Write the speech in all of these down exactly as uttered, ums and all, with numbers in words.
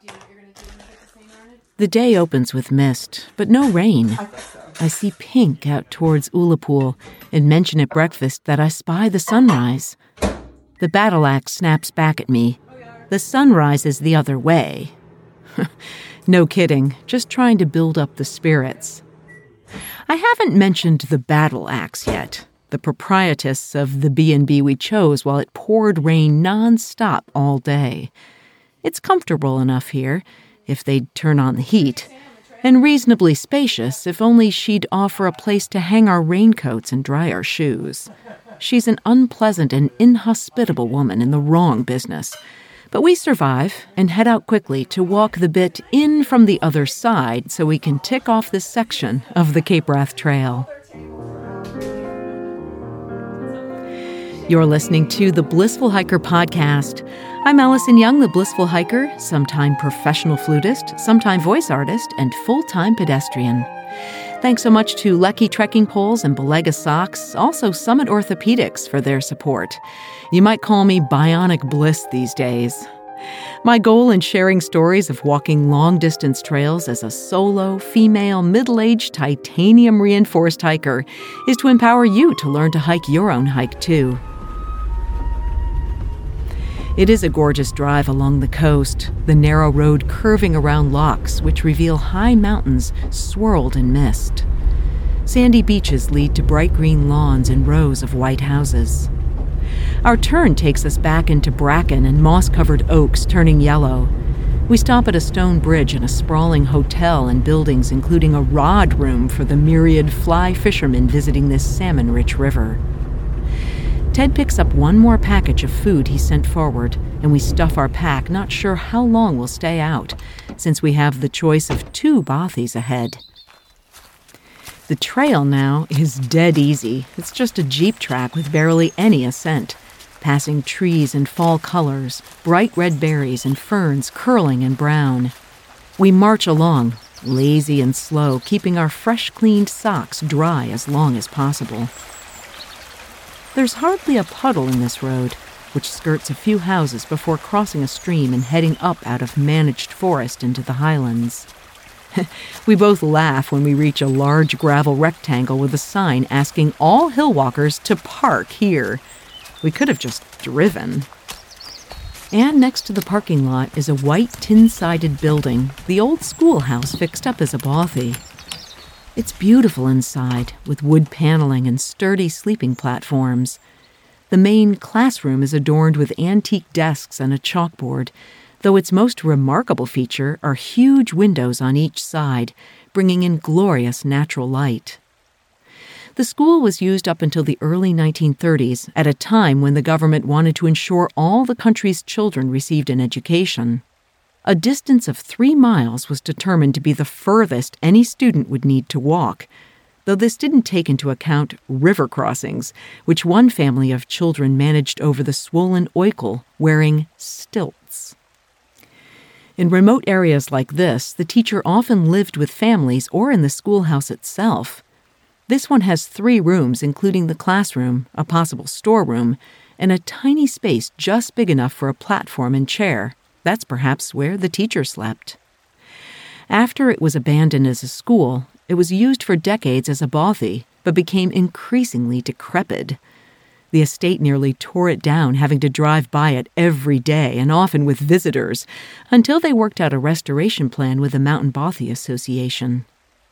The day opens with mist, but no rain. I see pink out towards Ullapool and mention at breakfast that I spy the sunrise. The battle axe snaps back at me. The sunrise is the other way. No kidding, just trying to build up the spirits. I haven't mentioned the battle axe yet, the proprietress of the B and B we chose while it poured rain non-stop all day. It's comfortable enough here, if they'd turn on the heat, and reasonably spacious if only she'd offer a place to hang our raincoats and dry our shoes. She's an unpleasant and inhospitable woman in the wrong business. But we survive and head out quickly to walk the bit in from the other side so we can tick off this section of the Cape Wrath Trail. You're listening to the Blissful Hiker podcast. I'm Allison Young, the Blissful Hiker, sometime professional flutist, sometime voice artist, and full-time pedestrian. Thanks so much to Lecky Trekking Poles and Belega Socks, also Summit Orthopedics, for their support. You might call me Bionic Bliss these days. My goal in sharing stories of walking long-distance trails as a solo, female, middle-aged, titanium-reinforced hiker is to empower you to learn to hike your own hike, too. It is a gorgeous drive along the coast, the narrow road curving around locks which reveal high mountains swirled in mist. Sandy beaches lead to bright green lawns and rows of white houses. Our turn takes us back into bracken and moss-covered oaks turning yellow. We stop at a stone bridge and a sprawling hotel and buildings including a rod room for the myriad fly fishermen visiting this salmon-rich river. Ted picks up one more package of food he sent forward, and we stuff our pack, not sure how long we'll stay out, since we have the choice of two bothies ahead. The trail now is dead easy. It's just a jeep track with barely any ascent, passing trees in fall colors, bright red berries and ferns curling and brown. We march along, lazy and slow, keeping our fresh-cleaned socks dry as long as possible. There's hardly a puddle in this road, which skirts a few houses before crossing a stream and heading up out of managed forest into the highlands. We both laugh when we reach a large gravel rectangle with a sign asking all hill walkers to park here. We could have just driven. And next to the parking lot is a white tin-sided building, the old schoolhouse fixed up as a bothy. It's beautiful inside, with wood paneling and sturdy sleeping platforms. The main classroom is adorned with antique desks and a chalkboard, though its most remarkable feature are huge windows on each side, bringing in glorious natural light. The school was used up until the early nineteen thirties, at a time when the government wanted to ensure all the country's children received an education. A distance of three miles was determined to be the furthest any student would need to walk, though this didn't take into account river crossings, which one family of children managed over the swollen Oikle wearing stilts. In remote areas like this, the teacher often lived with families or in the schoolhouse itself. This one has three rooms, including the classroom, a possible storeroom, and a tiny space just big enough for a platform and chair. That's perhaps where the teacher slept. After it was abandoned as a school, it was used for decades as a bothy, but became increasingly decrepit. The estate nearly tore it down, having to drive by it every day and often with visitors, until they worked out a restoration plan with the Mountain Bothy Association.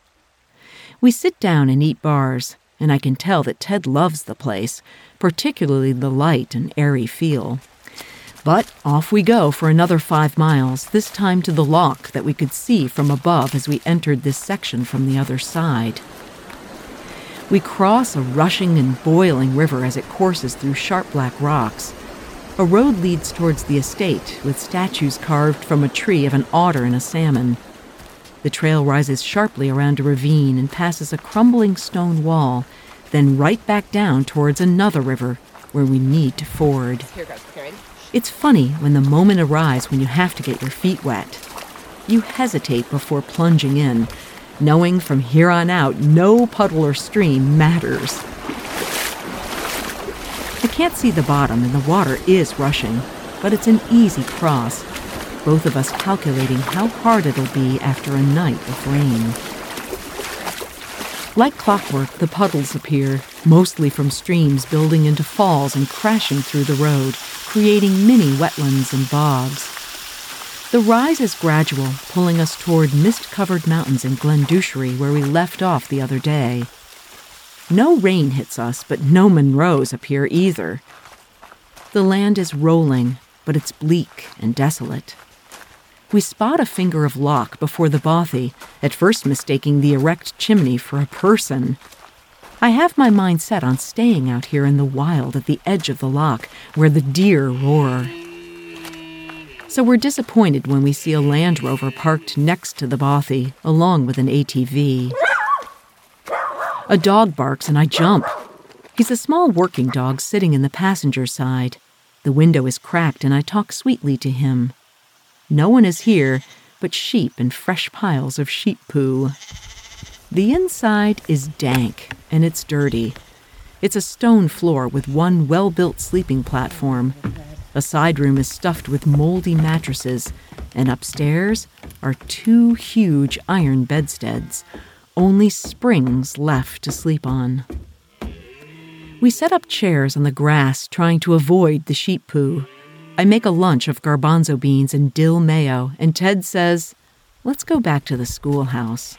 We sit down and eat bars, and I can tell that Ted loves the place, particularly the light and airy feel. But off we go for another five miles, this time to the lock that we could see from above as we entered this section from the other side. We cross a rushing and boiling river as it courses through sharp black rocks. A road leads towards the estate, with statues carved from a tree of an otter and a salmon. The trail rises sharply around a ravine and passes a crumbling stone wall, then right back down towards another river, where we need to ford. Here goes. Okay, ready? It's funny when the moment arrives when you have to get your feet wet. You hesitate before plunging in, knowing from here on out no puddle or stream matters. I can't see the bottom and the water is rushing, but it's an easy cross. both of us calculating how hard it'll be after a night of rain. Like clockwork, the puddles appear, mostly from streams building into falls and crashing through the road, creating mini wetlands and bogs. The rise is gradual, pulling us toward mist-covered mountains in Glendushery, where we left off the other day. No rain hits us, but no Monroes appear either. The land is rolling, but it's bleak and desolate. We spot a finger of loch before the bothy, at first mistaking the erect chimney for a person. I have my mind set on staying out here in the wild at the edge of the loch, where the deer roar. So we're disappointed when we see a Land Rover parked next to the bothy, along with an A T V. A dog barks and I jump. He's a small working dog sitting in the passenger side. The window is cracked and I talk sweetly to him. No one is here but sheep and fresh piles of sheep poo. The inside is dank and it's dirty. It's a stone floor with one well-built sleeping platform. A side room is stuffed with moldy mattresses, and upstairs are two huge iron bedsteads, only springs left to sleep on. We set up chairs on the grass, trying to avoid the sheep poo. I make a lunch of garbanzo beans and dill mayo, and Ted says, "Let's go back to the schoolhouse."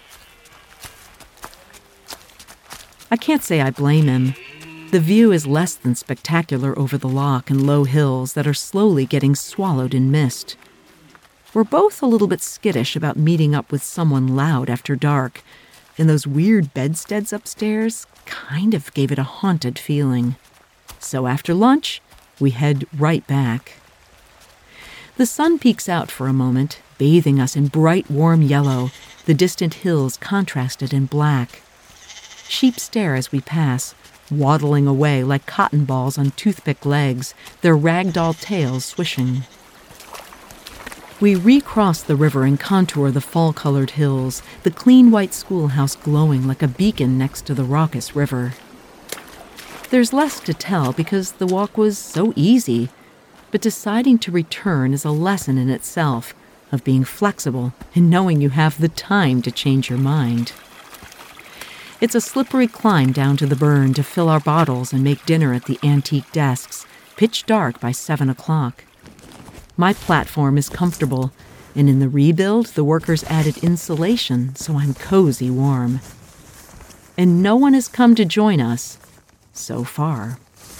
I can't say I blame him. The view is less than spectacular over the loch and low hills that are slowly getting swallowed in mist. We're both a little bit skittish about meeting up with someone loud after dark, and those weird bedsteads upstairs kind of gave it a haunted feeling. So after lunch, we head right back. The sun peeks out for a moment, bathing us in bright, warm yellow, the distant hills contrasted in black. Sheep stare as we pass, waddling away like cotton balls on toothpick legs, their ragdoll tails swishing. We recross the river and contour the fall-colored hills, the clean white schoolhouse glowing like a beacon next to the raucous river. There's less to tell because the walk was so easy, but deciding to return is a lesson in itself of being flexible and knowing you have the time to change your mind. It's a slippery climb down to the burn to fill our bottles and make dinner at the antique desks, pitch dark by seven o'clock. My platform is comfortable, and in the rebuild, the workers added insulation, so I'm cozy warm. And no one has come to join us, so far.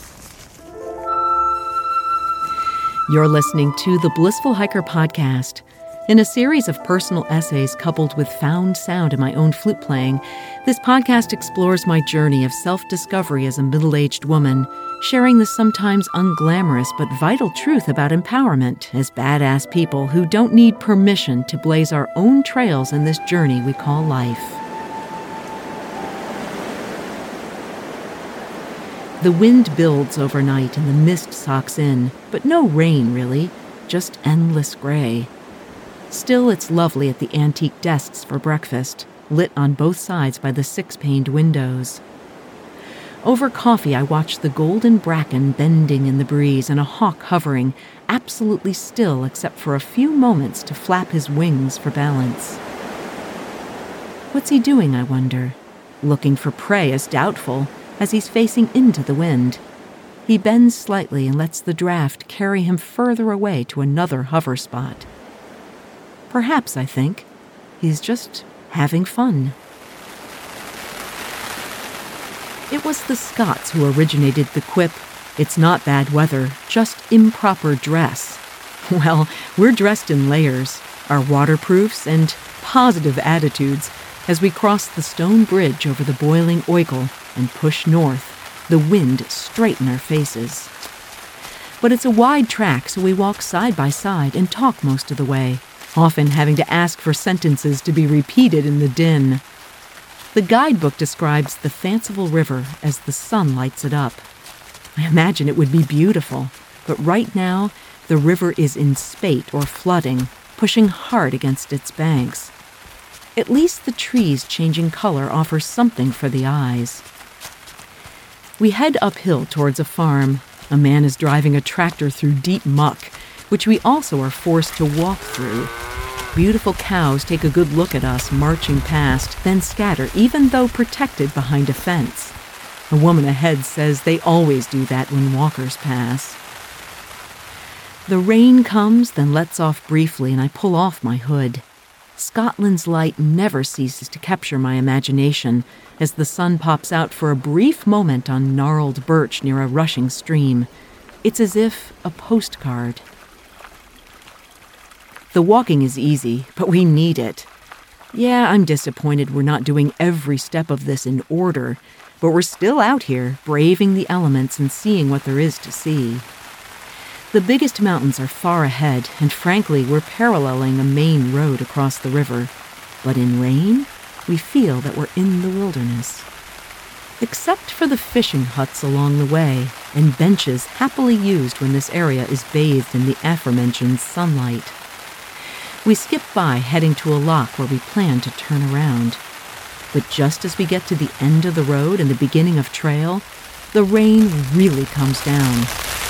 You're listening to the Blissful Hiker Podcast. In a series of personal essays coupled with found sound in my own flute playing, this podcast explores my journey of self-discovery as a middle-aged woman, sharing the sometimes unglamorous but vital truth about empowerment as badass people who don't need permission to blaze our own trails in this journey we call life. The wind builds overnight and the mist socks in, but no rain really, just endless gray. Still, it's lovely at the antique desks for breakfast, lit on both sides by the six-paned windows. Over coffee, I watch the golden bracken bending in the breeze and a hawk hovering, absolutely still except for a few moments to flap his wings for balance. What's he doing, I wonder? Looking for prey is doubtful, as he's facing into the wind. He bends slightly and lets the draft carry him further away to another hover spot. Perhaps, I think, he's just having fun. It was the Scots who originated the quip, "It's not bad weather, just improper dress." Well, we're dressed in layers, our waterproofs and positive attitudes as we cross the stone bridge over the boiling Oigle and push north, the wind straight in our faces. But it's a wide track, so we walk side by side and talk most of the way, often having to ask for sentences to be repeated in the din. The guidebook describes the fanciful river as the sun lights it up. I imagine it would be beautiful, but right now, the river is in spate or flooding, pushing hard against its banks. At least the trees changing color offer something for the eyes. We head uphill towards a farm. A man is driving a tractor through deep muck. which we also are forced to walk through. Beautiful cows take a good look at us marching past, then scatter, even though protected behind a fence. A woman ahead says they always do that when walkers pass. The rain comes, then lets off briefly, and I pull off my hood. Scotland's light never ceases to capture my imagination as the sun pops out for a brief moment on gnarled birch near a rushing stream. It's as if a postcard. The walking is easy, but we need it. Yeah, I'm disappointed we're not doing every step of this in order, but we're still out here, braving the elements and seeing what there is to see. The biggest mountains are far ahead, and frankly, we're paralleling a main road across the river. But in rain, we feel that we're in the wilderness. Except for the fishing huts along the way, and benches happily used when this area is bathed in the aforementioned sunlight. We skip by, heading to a lock where we plan to turn around. But just as we get to the end of the road and the beginning of trail, the rain really comes down.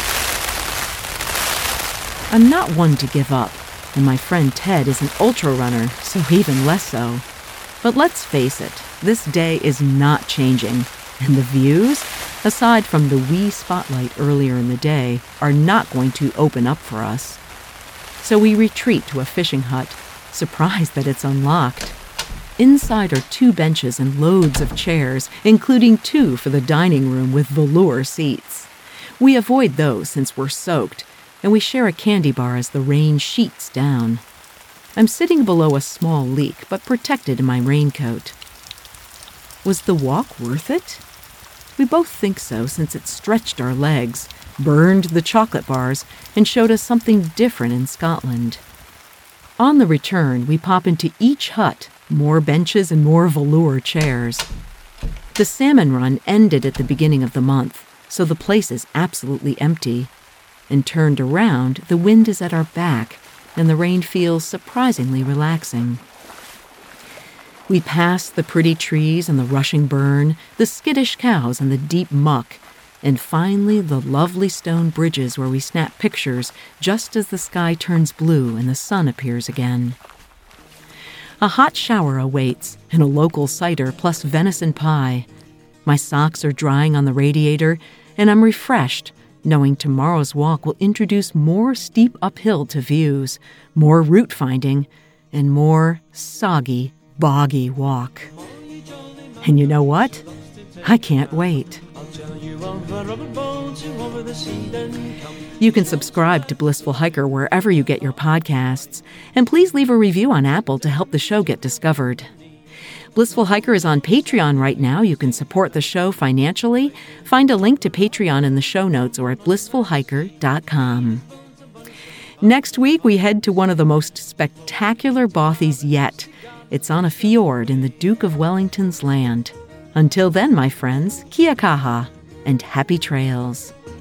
I'm not one to give up, and my friend Ted is an ultra runner, so even less so. But let's face it, this day is not changing, and the views, aside from the wee spotlight earlier in the day, are not going to open up for us. So we retreat to a fishing hut, surprised that it's unlocked. Inside are two benches and loads of chairs, including two for the dining room with velour seats. We avoid those since we're soaked, and we share a candy bar as the rain sheets down. I'm sitting below a small leak, but protected in my raincoat. Was the walk worth it? We both think so, since it stretched our legs, burned the chocolate bars, and showed us something different in Scotland. On the return, we pop into each hut, more benches and more velour chairs. The salmon run ended at the beginning of the month, so the place is absolutely empty. And turned around, the wind is at our back, and the rain feels surprisingly relaxing. We pass the pretty trees and the rushing burn, the skittish cows and the deep muck, and finally the lovely stone bridges where we snap pictures just as the sky turns blue and the sun appears again. A hot shower awaits, and a local cider plus venison pie. My socks are drying on the radiator, and I'm refreshed, knowing tomorrow's walk will introduce more steep uphill to views, more route finding, and more soggy, boggy walk. And you know what? I can't wait. You can subscribe to Blissful Hiker wherever you get your podcasts, and please leave a review on Apple to help the show get discovered. Blissful Hiker is on Patreon right now. You can support the show financially. Find a link to Patreon in the show notes or at blissful hiker dot com. Next week, we head to one of the most spectacular bothies yet. It's on a fjord in the Duke of Wellington's land. Until then, my friends, kia kaha, and happy trails.